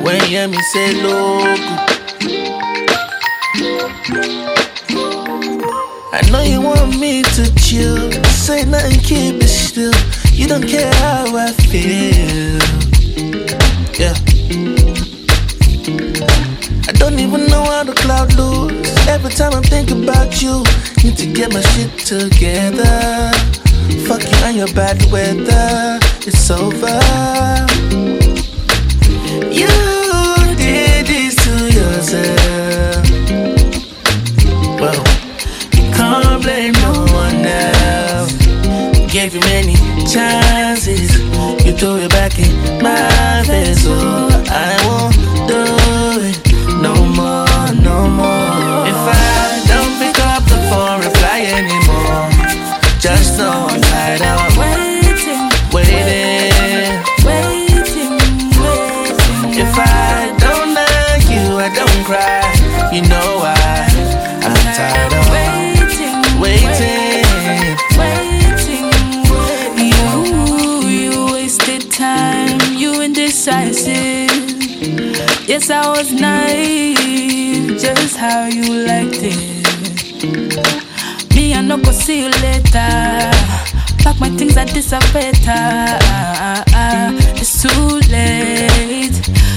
When you hear me say logo, I know you want me to chill. Say nothing, keep it still. You don't care how I feel. Yeah. I don't even know how the cloud looks. Every time I think about you, need to get my shit together. Fuck you and your bad weather. It's over. You did this to yourself. Well, you can't blame no one else. Gave you many chances, you threw it back in my face. So I won't do it no more, no more. If I don't pick up the phone, reply anymore, just know I'm tired of waiting. If I don't like you, I don't cry. You know why? I'm tired of waiting. You wasted time, you indecisive. Yes, I was naive, just how you liked it. Me, I no go see you later. Pack my things, I disappear. It's too late.